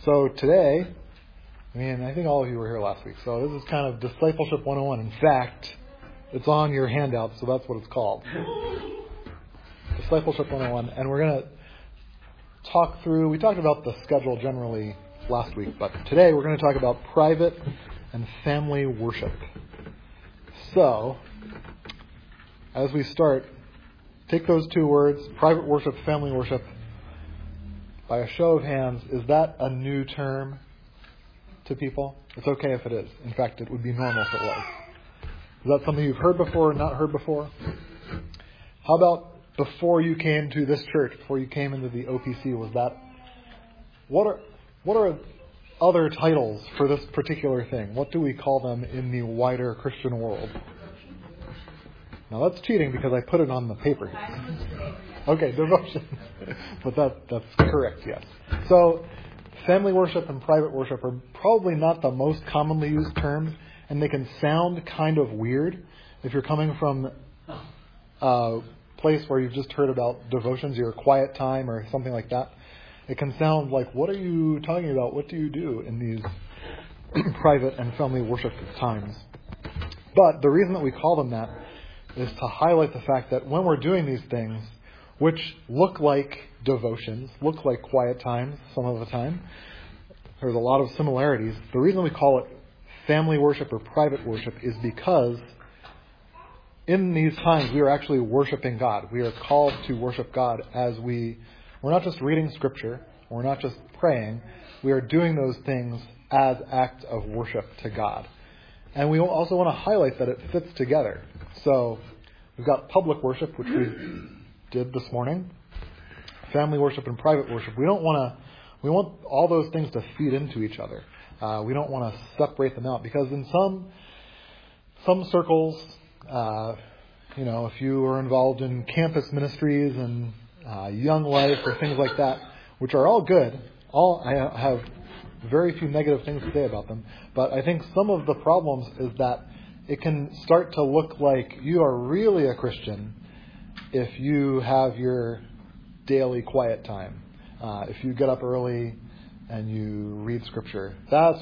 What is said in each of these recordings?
So today, I think all of you were here last week, so this is kind of Discipleship 101. In fact, it's on your handout, so that's what it's called. Discipleship 101. And we're going to talk through, we talked about the schedule generally last week, but today we're going to talk about private and family worship. So, as we start, take those two words, private worship, family worship. By a show of hands, is that a new term to people? It's okay if it is. In fact, it would be normal if it was. Is that something you've heard before or not heard before? How about before you came to this church, before you came into the OPC, was that... What are other titles for this particular thing? What do we call them in the wider Christian world? Now that's cheating because I put it on the paper. Okay, devotion. But that's correct, yes. So, family worship and private worship are probably not the most commonly used terms, and they can sound kind of weird if you're coming from a place where you've just heard about devotions, your quiet time or something like that. It can sound like, what are you talking about? What do you do in these private and family worship times? But the reason that we call them that is to highlight the fact that when we're doing these things, which look like devotions, look like quiet times some of the time, there's a lot of similarities. The reason we call it family worship or private worship is because in these times we are actually worshiping God. We are called to worship God as we're not just reading Scripture, we're not just praying, we are doing those things as acts of worship to God. And we also want to highlight that it fits together. So we've got public worship, which we did this morning, family worship and private worship. We want all those things to feed into each other. We don't want to separate them out because in some circles, if you are involved in campus ministries and young life or things like that, which are all good, I have very few negative things to say about them, but I think some of the problems is that it can start to look like you are really a Christian if you have your daily quiet time. If you get up early and you read Scripture, that's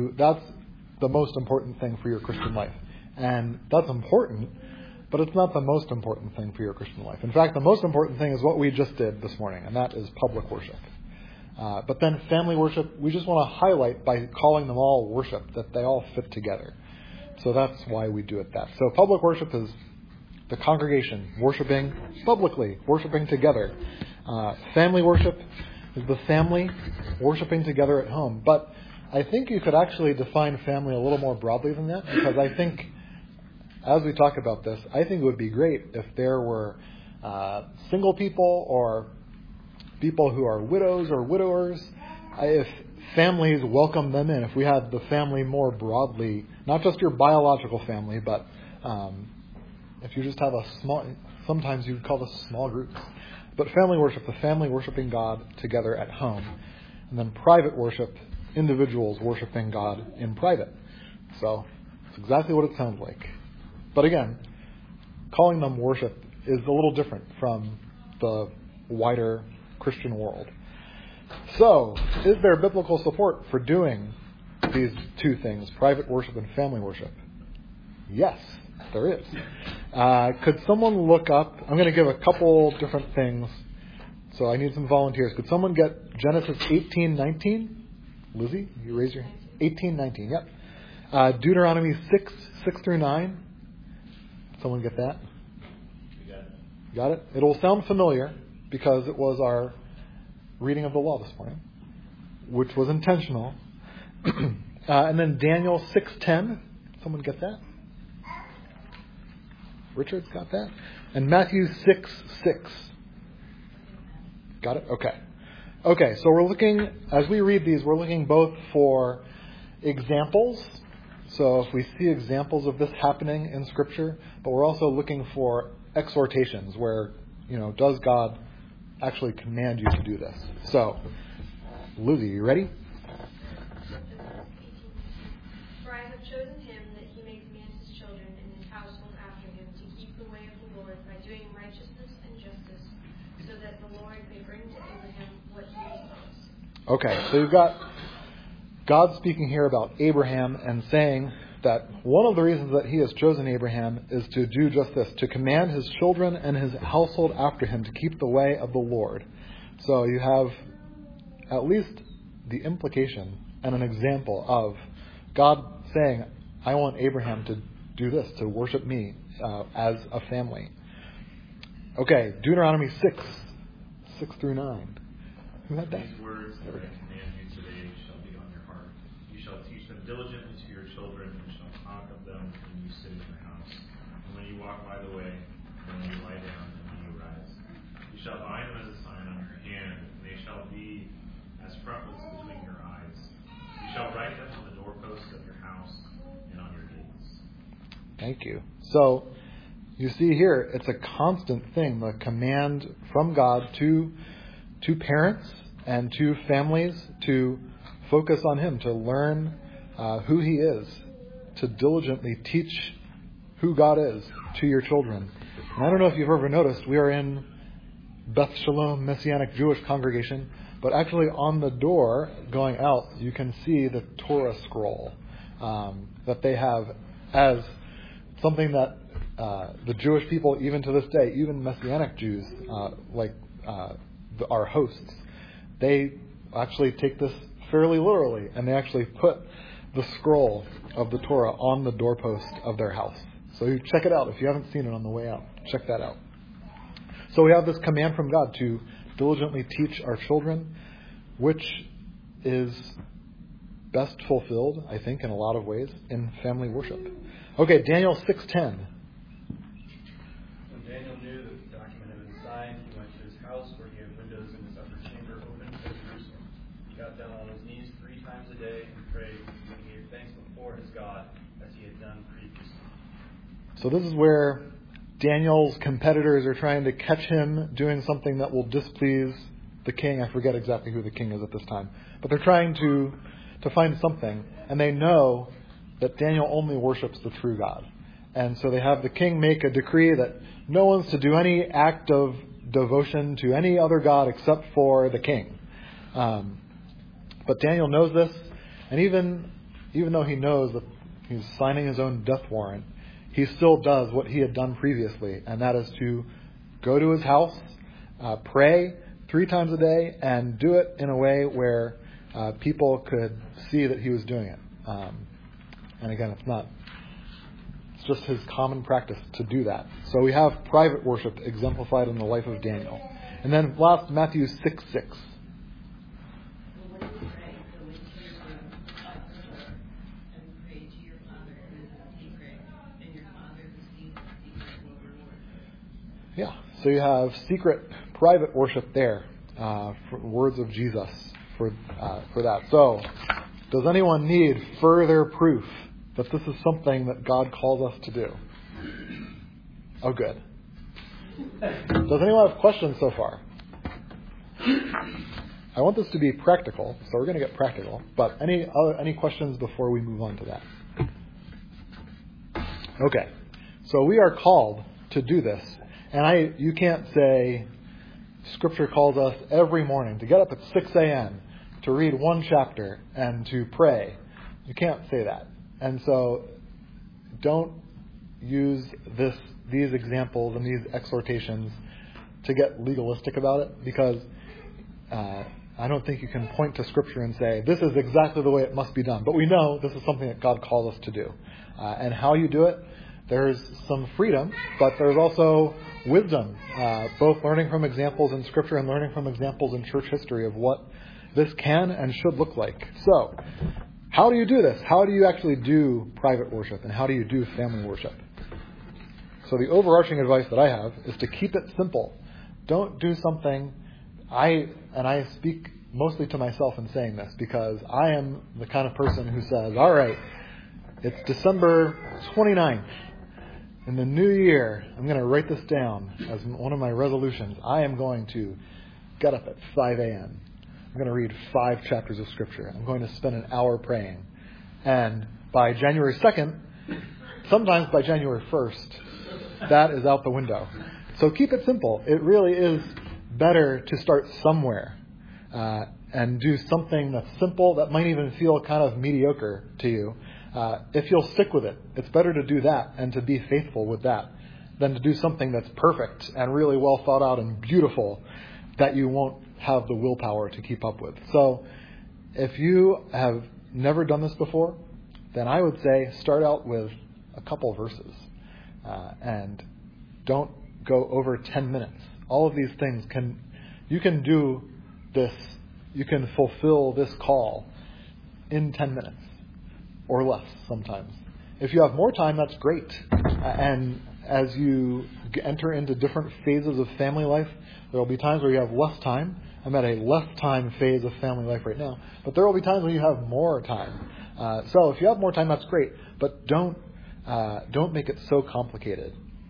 the most important thing for your Christian life. And that's important, but it's not the most important thing for your Christian life. In fact, the most important thing is what we just did this morning, and that is public worship. But then family worship, we just want to highlight by calling them all worship, that they all fit together. So that's why we do it that. So public worship is the congregation worshiping publicly, worshiping together. Family worship is the family worshiping together at home. But I think you could actually define family a little more broadly than that, because I think, as we talk about this, I think it would be great if there were single people or people who are widows or widowers, if families welcome them in, if we had the family more broadly, not just your biological family, but if you just have sometimes you'd call this small groups. But family worship, the family worshiping God together at home. And then private worship, individuals worshiping God in private. So it's exactly what it sounds like. But again, calling them worship is a little different from the wider Christian world. So, is there biblical support for doing these two things, private worship and family worship? Yes, there is. Could someone look up, I'm going to give a couple different things, so I need some volunteers. Could someone get Genesis 18:19? Lizzie, you raise your hand. 18:19, yep. Deuteronomy 6 through 9. Someone get that? Got it? It will sound familiar because it was our reading of the law this morning, which was intentional. And then Daniel 6:10. Someone get that? Richard's got that? And Matthew 6:6. Got it? Okay. Okay, so we're looking, as we read these, we're looking both for examples. So if we see examples of this happening in Scripture, but we're also looking for exhortations where, does God actually command you to do this? So, Lizzie, you ready? For I have chosen him that he may command his children and his household after him to keep the way of the Lord by doing righteousness and justice, so that the Lord may bring to Abraham what he has promised. Okay, so you've got God's speaking here about Abraham and saying that one of the reasons that he has chosen Abraham is to do just this, to command his children and his household after him to keep the way of the Lord. So you have at least the implication and an example of God saying, I want Abraham to do this, to worship me as a family. Okay, Deuteronomy 6 through 9. Who had that? These words that I command you today shall be on your heart. You shall teach them diligently to your children, and shall talk of them when you sit in your house, and when you walk by the way, and when you lie down, and when you rise. You shall bind them as a sign on your hand, and they shall be as frontlets between your eyes. You shall write them on the doorposts of your house and on your gates. Thank you. So, you see here, it's a constant thing, the command from God to parents and to families to focus on Him, to learn who He is, to diligently teach who God is to your children. And I don't know if you've ever noticed, we are in Beth Shalom Messianic Jewish congregation, but actually on the door going out, you can see the Torah scroll that they have as something that the Jewish people, even to this day, even Messianic Jews, our hosts, they actually take this fairly literally, and they actually put the scroll of the Torah on the doorpost of their house. So you check it out. If you haven't seen it on the way out, check that out. So we have this command from God to diligently teach our children, which is best fulfilled, I think, in a lot of ways, in family worship. Okay, Daniel 6:10. Daniel knew that the document had been signed. He went to his house where he had windows in his upper chamber open to Jerusalem. He got down on his knees 3 times a day and prayed, and he gave thanks before his God as he had done previously. So this is where Daniel's competitors are trying to catch him doing something that will displease the king. I forget exactly who the king is at this time. But they're trying to find something, and they know that Daniel only worships the true God. And so they have the king make a decree that no one's to do any act of devotion to any other god except for the king. But Daniel knows this, and even though he knows that he's signing his own death warrant, he still does what he had done previously, and that is to go to his house, pray 3 times a day, and do it in a way where people could see that he was doing it. And again, it's just his common practice to do that. So we have private worship exemplified in the life of Daniel. And then last, Matthew 6:6. Yeah, so you have secret, private worship there, for words of Jesus for that. So, does anyone need further proof that this is something that God calls us to do? Oh, good. Does anyone have questions so far? I want this to be practical, so we're going to get practical. But any questions before we move on to that? Okay, so we are called to do this. And you can't say, Scripture calls us every morning to get up at 6 a.m., to read 1 chapter, and to pray. You can't say that. And so, don't use these examples and these exhortations to get legalistic about it, because I don't think you can point to Scripture and say, this is exactly the way it must be done. But we know this is something that God calls us to do. And how you do it, there's some freedom, but there's also wisdom, both learning from examples in Scripture and learning from examples in church history of what this can and should look like. So, how do you do this? How do you actually do private worship, and how do you do family worship? So the overarching advice that I have is to keep it simple. Don't do something, I speak mostly to myself in saying this, because I am the kind of person who says, all right, it's December 29th. In the new year, I'm going to write this down as one of my resolutions. I am going to get up at 5 a.m. I'm going to read 5 chapters of Scripture. I'm going to spend an hour praying. And by January 2nd, sometimes by January 1st, that is out the window. So keep it simple. It really is better to start somewhere. and do something that's simple, that might even feel kind of mediocre to you, if you'll stick with it, it's better to do that and to be faithful with that than to do something that's perfect and really well thought out and beautiful that you won't have the willpower to keep up with. So if you have never done this before, then I would say start out with a couple verses and don't go over 10 minutes. All of these things you can do this, you can fulfill this call in 10 minutes or less sometimes. If you have more time, that's great. And as you enter into different phases of family life, there will be times where you have less time. I'm at a less time phase of family life right now, but there will be times when you have more time. So if you have more time, that's great, but don't make it so complicated.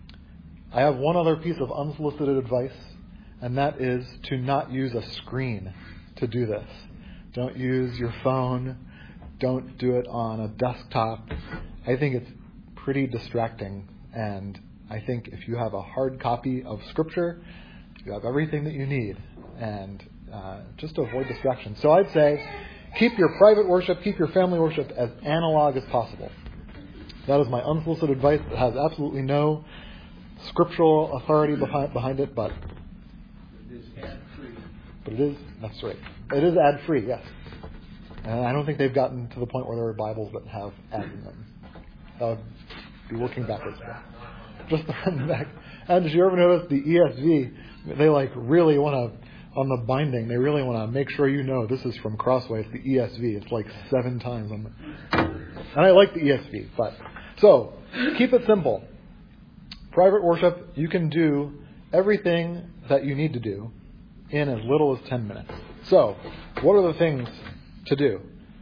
I have one other piece of unsolicited advice, and that is to not use a screen to do this. Don't use your phone. Don't do it on a desktop. I think it's pretty distracting, and I think if you have a hard copy of Scripture, you have everything that you need, and just avoid distractions. So I'd say keep your private worship, keep your family worship as analog as possible. That is my unsolicited advice. It has absolutely no scriptural authority behind it, but it is ad-free. But it is, that's right. It is ad-free, yes. And I don't think they've gotten to the point where there are Bibles that have ads in them. That would be working backwards. Just the back. And did you ever notice the ESV, they really want to, on the binding, they really want to make sure you know this is from Crossway. It's the ESV. It's like 7 times on the, and I like the ESV. So, keep it simple. Private worship, you can do everything that you need to do in as little as 10 minutes. So, what are the things to do?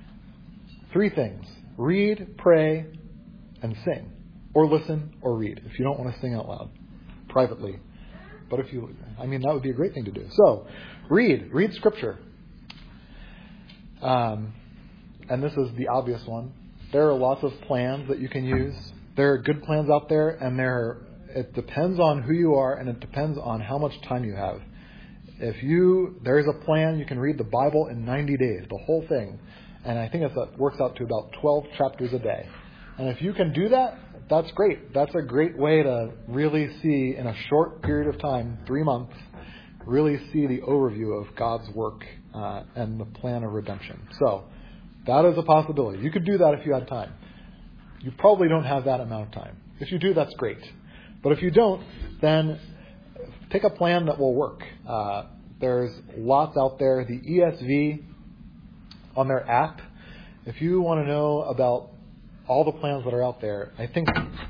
3 things. Read, pray, and sing. Or listen or read if you don't want to sing out loud privately. But that would be a great thing to do. So, read Scripture. And this is the obvious one. There are lots of plans that you can use. There are good plans out there, and it depends on who you are, and it depends on how much time you have. There is a plan, you can read the Bible in 90 days, the whole thing. And I think that works out to about 12 chapters a day. And if you can do that, that's great. That's a great way to really see, in a short period of time, 3 months, really see the overview of God's work and the plan of redemption. So, that is a possibility. You could do that if you had time. You probably don't have that amount of time. If you do, that's great. But if you don't, then take a plan that will work. There's lots out there. The ESV, on their app, if you want to know about all the plans that are out there, I think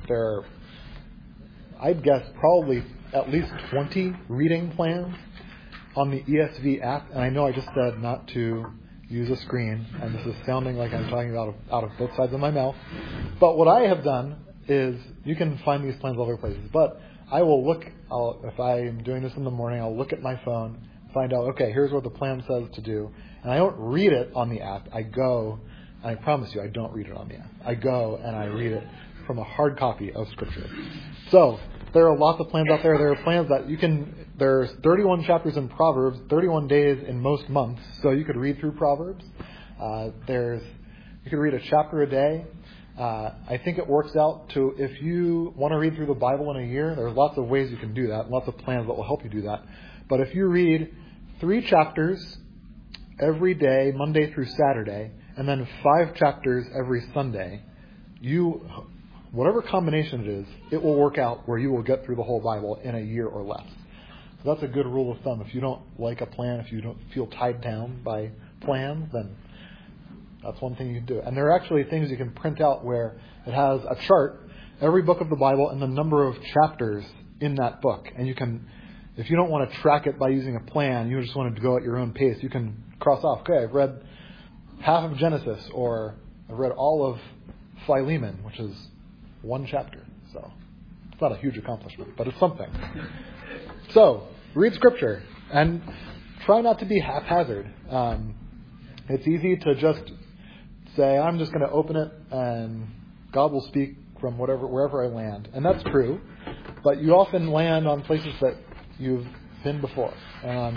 I'd guess probably at least 20 reading plans on the ESV app. And I know I just said not to use a screen, and this is sounding like I'm talking out of both sides of my mouth. But what I have done is, you can find these plans other places, but I will look, if I am doing this in the morning, I'll look at my phone, find out, okay, here's what the plan says to do. And I don't read it on the app. I go, and I promise you, I don't read it on the app. I go and I read it from a hard copy of Scripture. So, there are lots of plans out there. There are plans that there's 31 chapters in Proverbs, 31 days in most months, so you could read through Proverbs. You could read a chapter a day. I think it works out to, if you want to read through the Bible in a year, there's lots of ways you can do that, lots of plans that will help you do that. But if you read 3 chapters every day, Monday through Saturday, and then 5 chapters every Sunday, whatever combination it is, it will work out where you will get through the whole Bible in a year or less. So that's a good rule of thumb. If you don't like a plan, if you don't feel tied down by plans, then that's one thing you can do. And there are actually things you can print out where it has a chart, every book of the Bible, and the number of chapters in that book. And you can, if you don't want to track it by using a plan, you just want to go at your own pace, you can cross off, okay, I've read half of Genesis, or I've read all of Philemon, which is 1 chapter. So it's not a huge accomplishment, but it's something. So, read Scripture, and try not to be haphazard. It's easy to just say, I'm just going to open it, and God will speak from wherever I land. And that's true, but you often land on places that you've been before, and on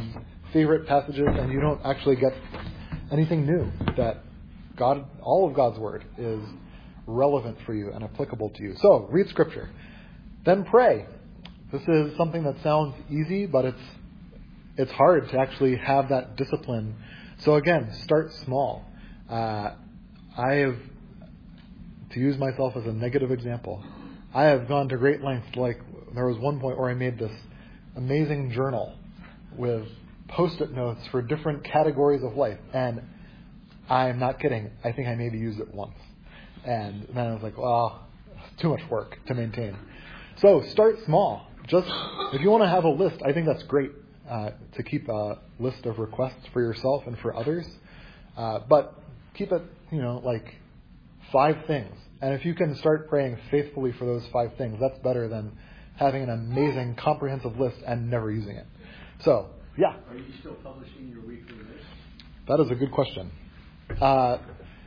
favorite passages, and you don't actually get anything new. That all of God's Word is relevant for you and applicable to you. So, read Scripture. Then pray. This is something that sounds easy, but it's hard to actually have that discipline. So again, start small. I have, to use myself as a negative example, I have gone to great lengths. Like, there was one point where I made this amazing journal with Post-it notes for different categories of life. And I'm not kidding. I think I maybe used it once. And then I was like, well, it's too much work to maintain. So start small. Just, if you want to have a list, I think that's great to keep a list of requests for yourself and for others. But keep it, like 5 things. And if you can start praying faithfully for those 5 things, that's better than having an amazing, comprehensive list and never using it. So, yeah. Are you still publishing your weekly list? That is a good question. That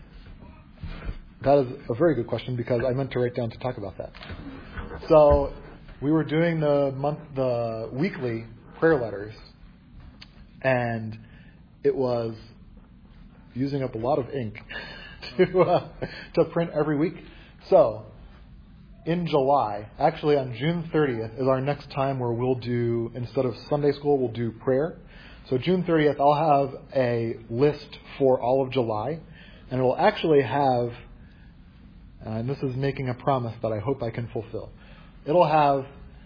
is a very good question, because I meant to write down to talk about that. So, we were doing the weekly prayer letters, and it was using up a lot of ink to print every week. So, in July, actually on June 30th is our next time where we'll do, instead of Sunday school, we'll do prayer. So June 30th, I'll have a list for all of July, and it will actually have, and this is making a promise that I hope I can fulfill, it'll have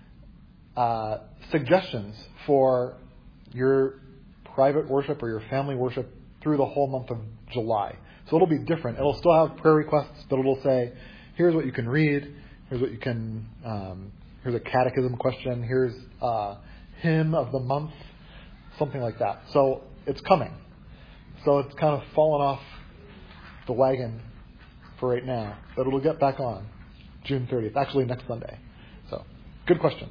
suggestions for your private worship or your family worship through the whole month of July. So it'll be different. It'll still have prayer requests, but it'll say, here's what you can read, here's what you can, here's a catechism question, here's hymn of the month, something like that. So it's coming. So it's kind of fallen off the wagon for right now, but it'll get back on June 30th, actually next Sunday. So, good question.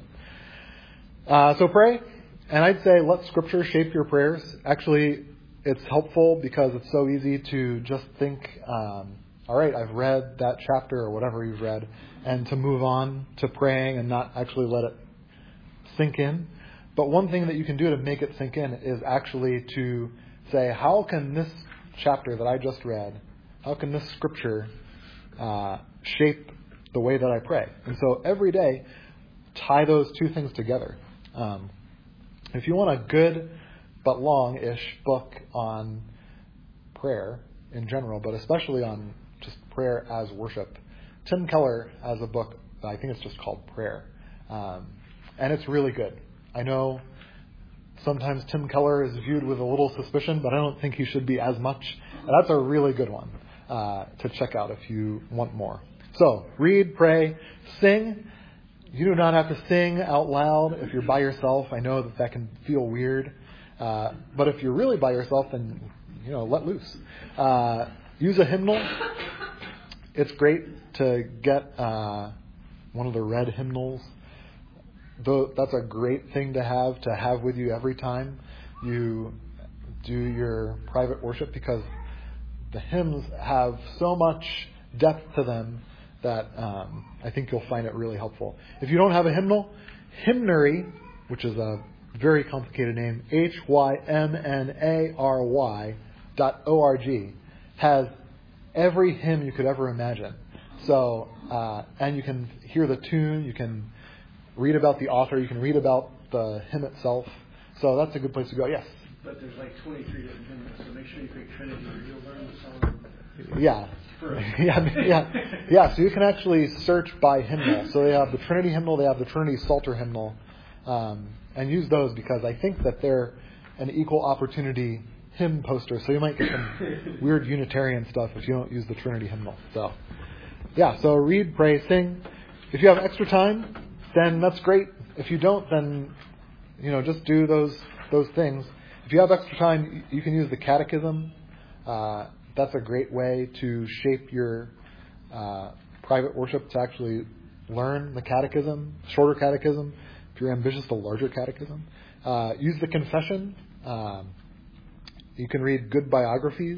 So pray, and I'd say let Scripture shape your prayers. Actually, it's helpful because it's so easy to just think, all right, I've read that chapter or whatever you've read, and to move on to praying and not actually let it sink in. But one thing that you can do to make it sink in is actually to say, how can this chapter that I just read, how can this Scripture shape the way that I pray? And so every day, tie those 2 things together. If you want a good but long-ish book on prayer in general, but especially on just prayer as worship, Tim Keller has a book, I think it's just called Prayer. And it's really good. I know sometimes Tim Keller is viewed with a little suspicion, but I don't think he should be as much. And that's a really good one to check out if you want more. So, read, pray, sing. You do not have to sing out loud if you're by yourself. I know that can feel weird. But if you're really by yourself, then, let loose. Use a hymnal. It's great to get one of the red hymnals. That's a great thing to have with you every time you do your private worship, because the hymns have so much depth to them that I think you'll find it really helpful. If you don't have a hymnal, Hymnary, which is a very complicated name, HYMNARY.org, has every hymn you could ever imagine. So, and you can hear the tune, you can read about the author, you can read about the hymn itself. So that's a good place to go. Yes? But there's like 23 different hymns, so make sure you pick Trinity or you'll learn the song. Yeah. Yeah. So you can actually search by hymnal. So they have the Trinity hymnal, they have the Trinity Psalter hymnal, and use those because I think that they're an equal opportunity hymn poster. So you might get some weird Unitarian stuff if you don't use the Trinity hymnal. So, yeah. So read, pray, sing. If you have extra time, then that's great. If you don't, then just do those things. If you have extra time, you can use the catechism. That's a great way to shape your private worship, to actually learn the catechism, shorter catechism. If you're ambitious, the larger catechism. Use the confession. You can read good biographies.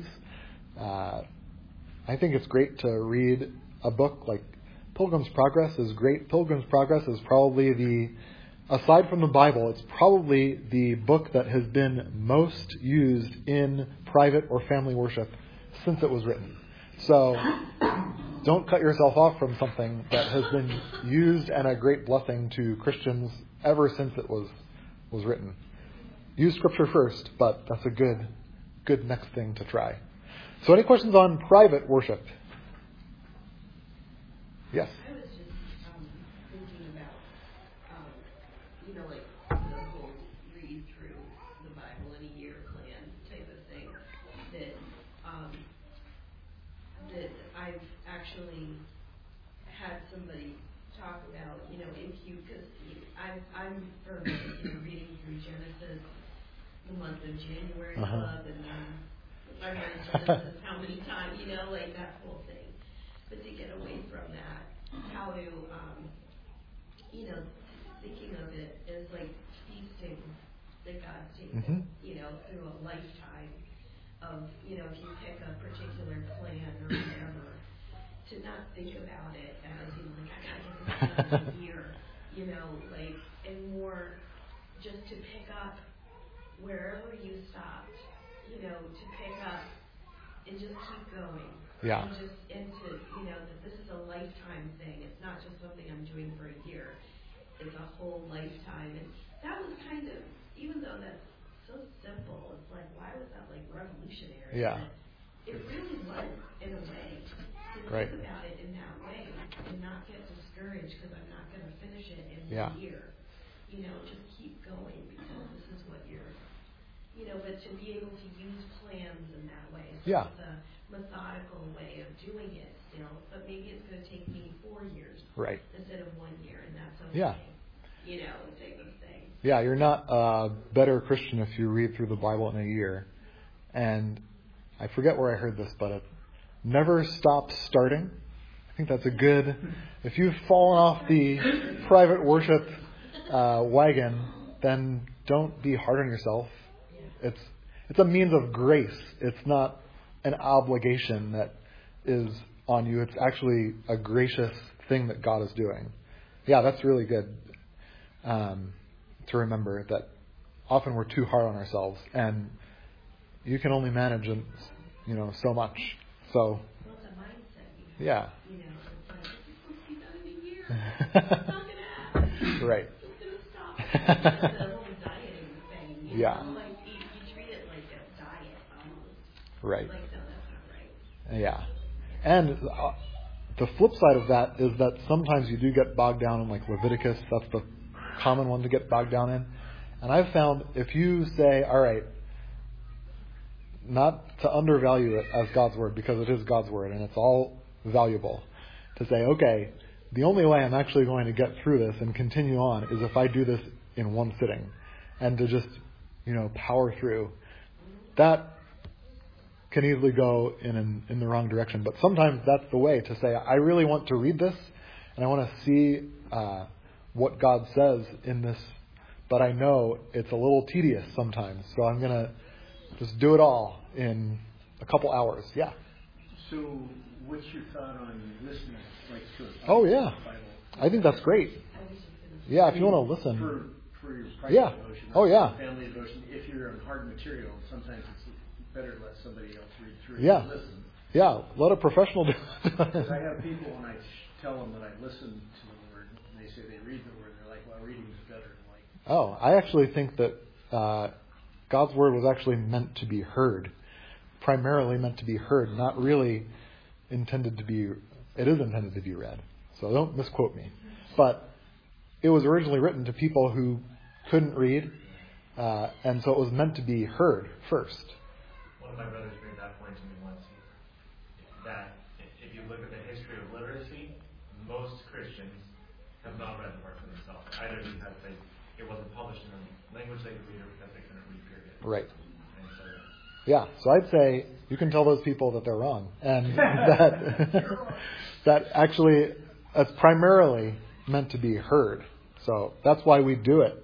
I think it's great to read a book like Pilgrim's Progress is great. Pilgrim's Progress is probably the aside from the Bible, it's probably the book that has been most used in private or family worship since it was written. So don't cut yourself off from something that has been used and a great blessing to Christians ever since it was written. Use Scripture first, but that's a good next thing to try. So any questions on private worship? Yes? I was just thinking about, like the whole read through the Bible in a year plan type of thing that I've actually had somebody talk about, if you, because I'm for reading through Genesis, the month of January club, and then I read Genesis how many times, like that whole thing. But to get away from that, how to, thinking of it as like feasting that God's taken, through a lifetime of, if you pick a particular plan or whatever, to not think about it as, like, I gotta get this done in a year, and more just to pick up wherever you stopped, to pick up and just keep going. Yeah. And to, that this is a lifetime thing. It's not just something I'm doing for a year. It's a whole lifetime. And that was kind of, even though that's so simple, it's like, why was that like revolutionary? Yeah. But it really was, in a way, to Right. think about it in that way and not get discouraged because I'm not going to finish it in Yeah. a year. Just keep going because this is what you're, but to be able to use plans in that way. So Yeah. it's a methodical way of doing it still, but maybe it's going to take me 4 years Right. instead of 1 year, and that's okay. Yeah. Type of thing. Yeah, you're not a better Christian if you read through the Bible in a year. And I forget where I heard this, but never stop starting. I think that's a good... If you've fallen off the private worship wagon, then don't be hard on yourself. It's a means of grace. It's not an obligation that is on you. It's actually a gracious thing that God is doing. Yeah, that's really good to remember that often we're too hard on ourselves, and you can only manage, so much. So, Well, it's a mindset. Yeah. It's like, this is supposed to be done in a year. It's not going to happen. Right. It's going to stop. The whole dieting thing. Yeah. Like you treat it like a diet almost. Right. Like, no, that's not right. Yeah. And the flip side of that is that sometimes you do get bogged down in like Leviticus. That's the common one to get bogged down in. And I've found if you say, all right, not to undervalue it as God's Word, because it is God's Word and it's all valuable, to say, okay, the only way I'm actually going to get through this and continue on is if I do this in one sitting, and to just, power through. That can easily go in the wrong direction. But sometimes that's the way to say, I really want to read this, and I want to see what God says in this, but I know it's a little tedious sometimes, so I'm going to just do it all in a couple hours. Yeah. So, what's your thought on listening, like to a Oh, yeah. Bible? I think that's great. Yeah, if you want to listen. For your private Yeah. devotion, Oh, yeah. family devotion. If you're on hard material, sometimes it's better to let somebody else read through it Yeah. and listen. Yeah, let a professional do Because I it. have people, when I tell them that I listen to the Word, and they say they read the Word, they're like, well, reading is better. I'm like, Oh, I actually think that God's Word was actually meant to be heard. Primarily meant to be heard, not really intended to be... It is intended to be read. So don't misquote me. But it was originally written to people who couldn't read, and so it was meant to be heard first. One of my brothers made that point to me once, that if you look at the history of literacy, most Christians have not read the Word for themselves. Either because it wasn't published in a language they could read or because they couldn't read, period. Right. And so, Yeah, so I'd say you can tell those people that they're wrong. And that actually, it's primarily meant to be heard. So that's why we do it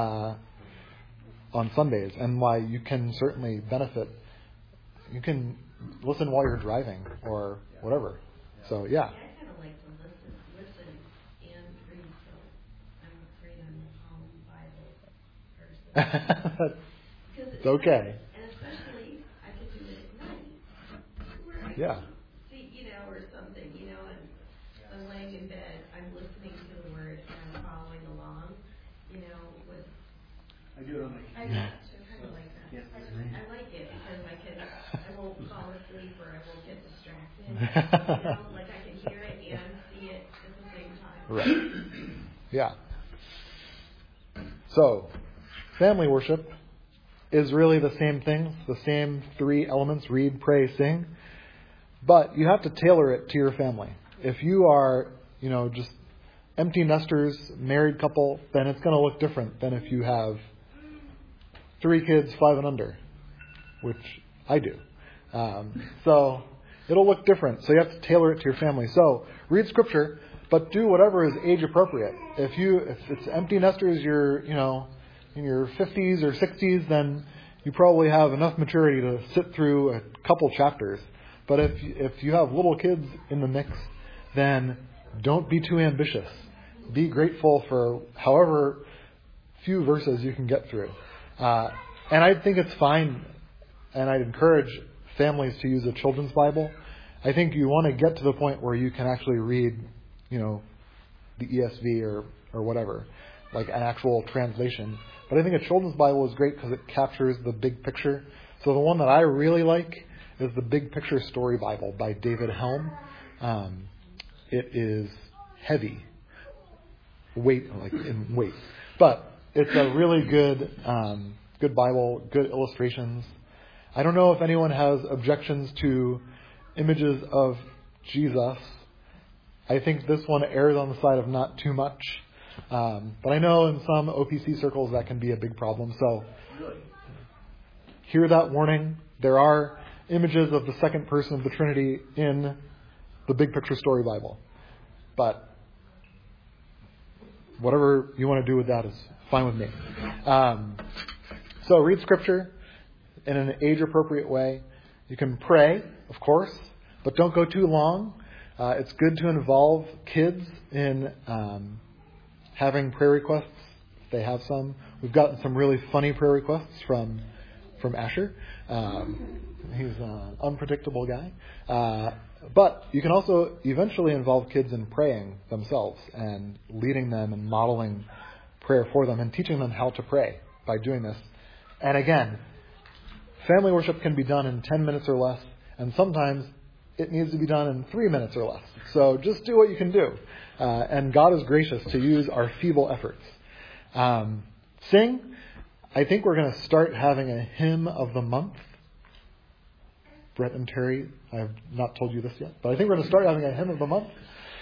on Sundays, and why you can certainly benefit. You can listen while you're driving or whatever. So, yeah. I kind of like to listen and read, so I'm afraid I'm It's okay. And especially, I could do it at night. Where I Yeah. can see, or something, and I'm laying in bed, I'm listening to the word, and I'm following along, with. I do it on my I computer. kind of like that. Yeah. I like it because I won't fall asleep or I won't get distracted. Like I can hear it and see it at the same time. Right. Yeah. So, family worship is really the same thing, the same three elements: read, pray, sing. But you have to tailor it to your family. If you are, just empty nesters, married couple, then it's going to look different than if you have 3 kids, 5 and under, which I do. So it'll look different. So you have to tailor it to your family. So read scripture, but do whatever is age appropriate. If it's empty nesters, you're, in your 50s or 60s, then you probably have enough maturity to sit through a couple chapters. But if you have little kids in the mix, then don't be too ambitious. Be grateful for however few verses you can get through. And I think it's fine, and I'd encourage families to use a children's Bible. I think you want to get to the point where you can actually read, the ESV or whatever, like an actual translation. But I think a children's Bible is great because it captures the big picture. So the one that I really like is the Big Picture Story Bible by David Helm. It is heavy, weight, but it's a really good Bible, good illustrations. I don't know if anyone has objections to images of Jesus. I think this one errs on the side of not too much. But I know in some OPC circles that can be a big problem. So hear that warning. There are images of the second person of the Trinity in the Big Picture Story Bible. But whatever you want to do with that is fine with me. So read scripture in an age-appropriate way. You can pray, of course, but don't go too long. It's good to involve kids in having prayer requests. If they have some. We've gotten some really funny prayer requests from Asher. He's an unpredictable guy. But you can also eventually involve kids in praying themselves and leading them and modeling prayer for them and teaching them how to pray by doing this. And again, family worship can be done in 10 minutes or less, and sometimes it needs to be done in 3 minutes or less. So just do what you can do. And God is gracious to use our feeble efforts. Sing. I think we're going to start having a hymn of the month. Brett and Terry, I have not told you this yet, but I think we're going to start having a hymn of the month.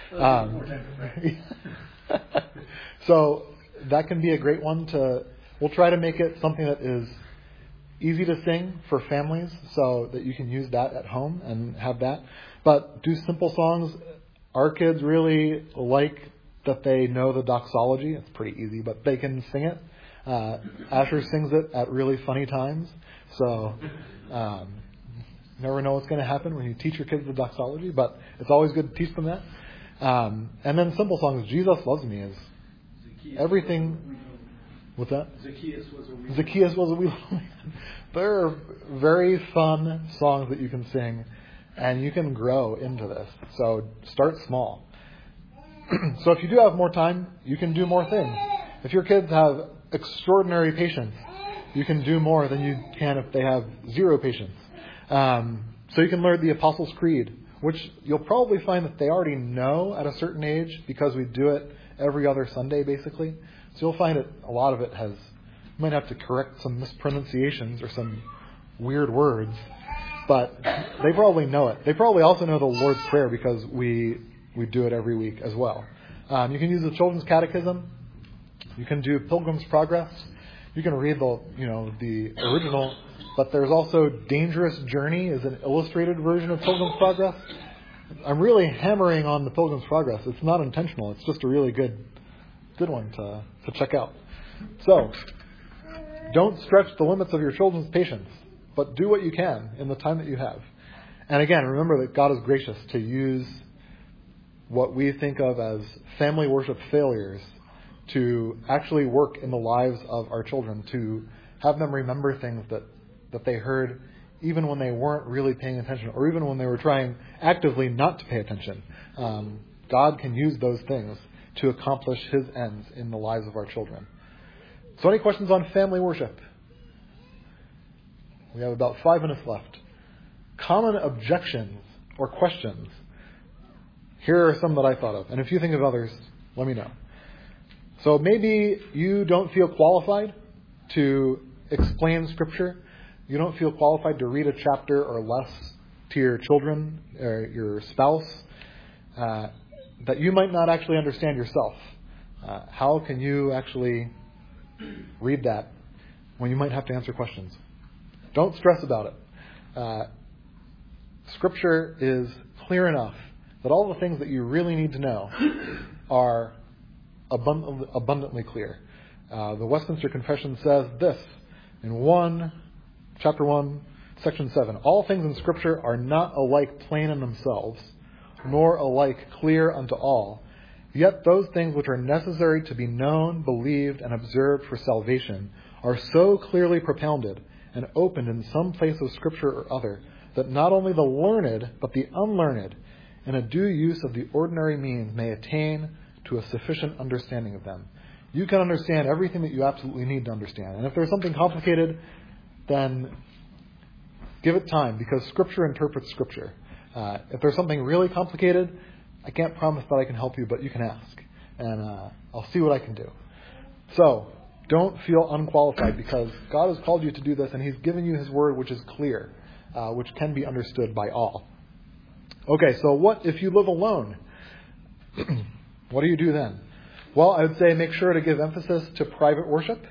So that can be a great one we'll try to make it something that is easy to sing for families so that you can use that at home and have that. But do simple songs. Our kids really like that they know the doxology. It's pretty easy, but they can sing it. Asher sings it at really funny times. So never know what's going to happen when you teach your kids the doxology, but it's always good to teach them that. And then simple songs. Jesus Loves Me is everything. What's that? Zacchaeus was a wee little man. They're very fun songs that you can sing, and you can grow into this. So start small. So if you do have more time, you can do more things. If your kids have extraordinary patience, you can do more than you can if they have zero patience. So you can learn the Apostles' Creed, which you'll probably find that they already know at a certain age because we do it every other Sunday, basically. So you'll find a lot of it you might have to correct some mispronunciations or some weird words, but they probably know it. They probably also know the Lord's Prayer because we do it every week as well. You can use the Children's Catechism. You can do Pilgrim's Progress. You can read the original, but there's also Dangerous Journey is an illustrated version of Pilgrim's Progress. I'm really hammering on the Pilgrim's Progress. It's not intentional. It's just a really good one to check out. So, don't stretch the limits of your children's patience, but do what you can in the time that you have. And again, remember that God is gracious to use what we think of as family worship failures to actually work in the lives of our children, to have them remember things that they heard even when they weren't really paying attention, or even when they were trying actively not to pay attention. God can use those things to accomplish His ends in the lives of our children. So any questions on family worship? We have about 5 minutes left. Common objections or questions. Here are some that I thought of. And if you think of others, let me know. So maybe you don't feel qualified to explain Scripture. You don't feel qualified to read a chapter or less to your children or your spouse that you might not actually understand yourself. How can you actually read that when you might have to answer questions? Don't stress about it. Scripture is clear enough that all the things that you really need to know are abundantly clear. The Westminster Confession says this in chapter 1, section 7. All things in Scripture are not alike plain in themselves, nor alike clear unto all. Yet those things which are necessary to be known, believed, and observed for salvation are so clearly propounded and opened in some place of Scripture or other, that not only the learned, but the unlearned, in a due use of the ordinary means, may attain to a sufficient understanding of them. You can understand everything that you absolutely need to understand. And if there's something complicated, then give it time, because Scripture interprets Scripture. If there's something really complicated, I can't promise that I can help you, but you can ask. And I'll see what I can do. So, don't feel unqualified, because God has called you to do this, and He's given you His Word, which is clear, which can be understood by all. Okay, so what if you live alone? What do you do then? Well, I would say make sure to give emphasis to private worship.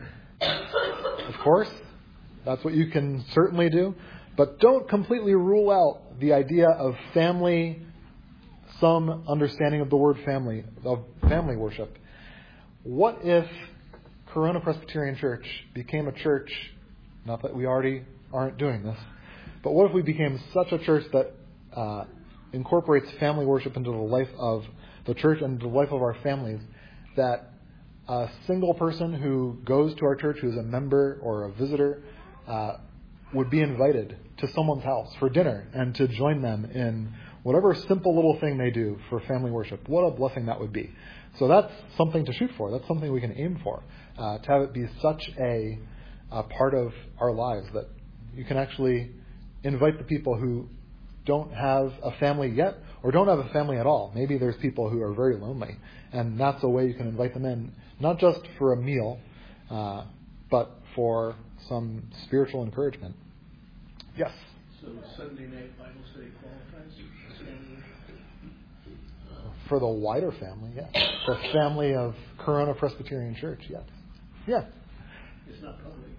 Of course, that's what you can certainly do. But don't completely rule out the idea of family, some understanding of the word family, of family worship. What if Corona Presbyterian Church became a church, not that we already aren't doing this, but what if we became such a church that incorporates family worship into the life of the church and the life of our families, that a single person who goes to our church, who is a member or a visitor, would be invited to someone's house for dinner and to join them in whatever simple little thing they do for family worship. What a blessing that would be. So that's something to shoot for. That's something we can aim for, to have it be such a part of our lives that you can actually invite the people who don't have a family yet, or don't have a family at all. Maybe there's people who are very lonely, and that's a way you can invite them in, not just for a meal, but for some spiritual encouragement. Yes? So Sunday night Bible study qualifies as family worship? For the wider family, yes. The family of Corona Presbyterian Church, yes. Yeah. It's not public.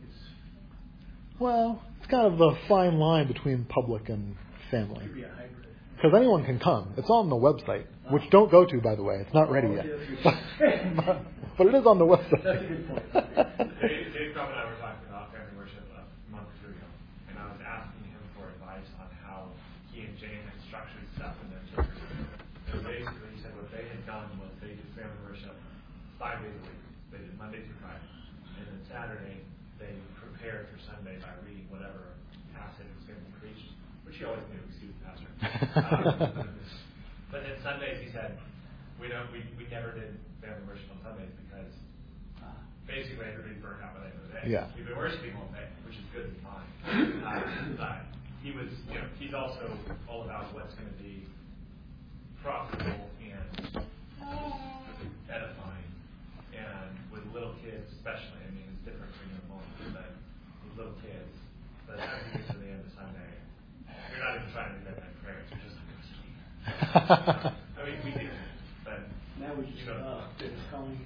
Well, it's kind of the fine line between public and family. It could be a hybrid. Because anyone can come. It's on the website, which don't go to, by the way. It's not ready yet. But it is on the website. That's a good point. Dave Crumb and I were talking about family worship a month or two ago, and I was asking him for advice on how he and Jane had structured stuff in their church. And basically, he said what they had done was they did family worship 5 days a week. They did Monday through Friday. And then Saturday, they prepared for Sunday by reading whatever passage was going to be preached, which he always knew because he was the pastor. But then Sundays, he said, we never did family worship on Sundays because basically everybody burned out by the end of the day. Yeah. We've been worshiping all day, which is good and fine. But he was, he's also all about what's going to be profitable and edifying. And with little kids, especially, I mean, it's different when you're home, but with little kids, by the time you get to the end of Sunday, you're not even trying to do midnight prayers. You're just I mean, we do, but Now we just it's calling.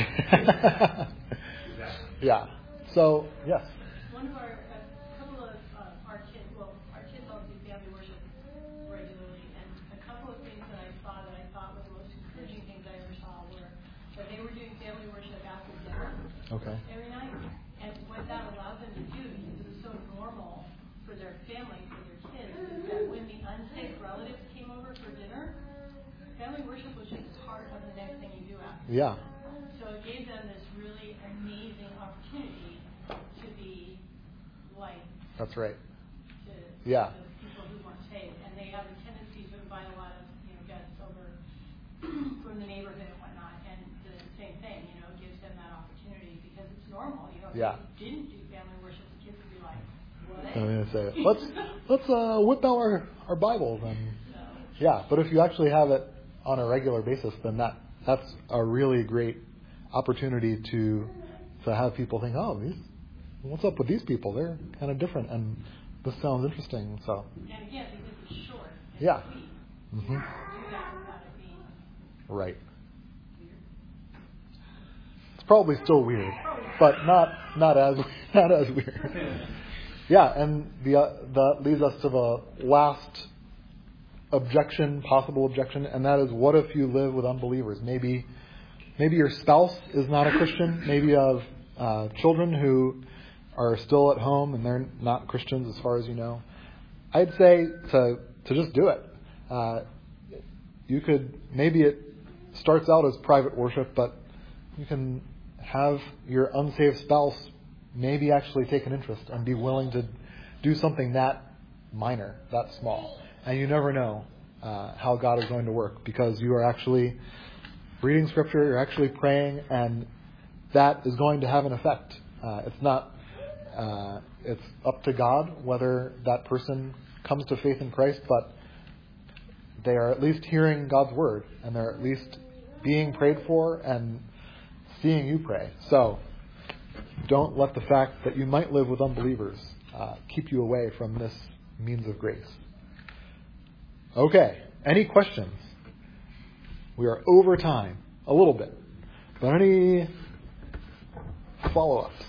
Exactly. Yeah. So, yes. One of a couple of our kids all do family worship regularly, and a couple of things that I saw that I thought were the most encouraging things I ever saw were that they were doing family worship after dinner every night, and what that allowed them to do, because it was so normal for their family, for their kids, is that when the unsafe relatives came over for dinner, family worship was just part of the next thing you do after. Yeah. So it gave them this really amazing opportunity to be light. That's right. To Yeah. the people who weren't saved, and they have a tendency to invite a lot of guests over from the neighborhood and whatnot, and the same thing, it gives them that opportunity because it's normal. If Yeah. they didn't do family worship, the kids would be like, "What?" I'm going to say, let's whip out our Bibles and So, yeah. But if you actually have it on a regular basis, then that's a really great opportunity to have people think, oh, what's up with these people? They're kind of different, and this sounds interesting. So and again, because it's short and yeah. sweet, Mm-hmm. you can do that without it being Right. It's probably still weird, but not as weird. Yeah, and that leads us to the last possible objection, and that is, what if you live with unbelievers? Maybe your spouse is not a Christian. Maybe you have children who are still at home and they're not Christians, as far as you know. I'd say to just do it. Maybe it starts out as private worship, but you can have your unsaved spouse maybe actually take an interest and be willing to do something that minor, that small. And you never know how God is going to work, because you are actually reading Scripture, you're actually praying, and that is going to have an effect. It's up to God whether that person comes to faith in Christ, but they are at least hearing God's word, and they're at least being prayed for and seeing you pray. So don't let the fact that you might live with unbelievers keep you away from this means of grace. Okay, any questions? We are over time a little bit, but any follow-ups?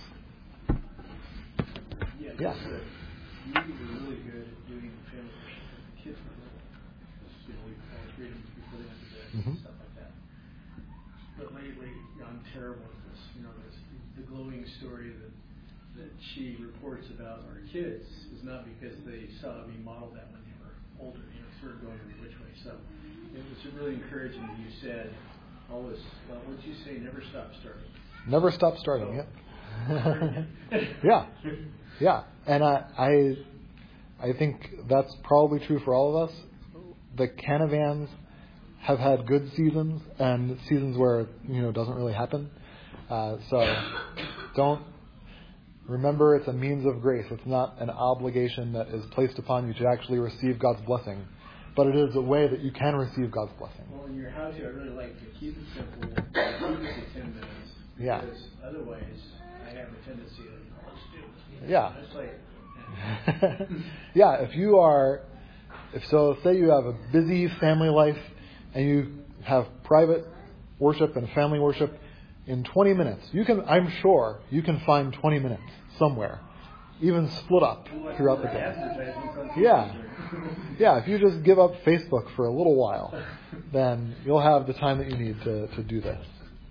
Yeah. Yeah. You were really good at doing family worship with the kids were little. We always read them before they went to bed and stuff like that. But lately, I'm terrible at this. The glowing story that she reports about our kids is not because they saw me model that when they were older. Sort of going every which way. So it was really encouraging that you said always. What did you say? Never stop starting. Never stop starting. Yeah. Yeah. And I think that's probably true for all of us. The Canavans have had good seasons and seasons where it doesn't really happen. So don't remember, it's a means of grace. It's not an obligation that is placed upon you to actually receive God's blessing, but it is a way that you can receive God's blessing. Well, in your how-to, I really like to keep it simple, keep it to 10 minutes. Yeah. Because otherwise, I have a tendency to, let's do it. Yeah. It's like, yeah, say you have a busy family life and you have private worship and family worship in 20 minutes. I'm sure you can find 20 minutes somewhere, even split up throughout the day. Yeah. Yeah, if you just give up Facebook for a little while, then you'll have the time that you need to do this.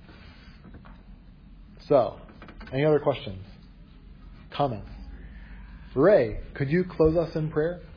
So, any other questions? Comments? Ray, could you close us in prayer?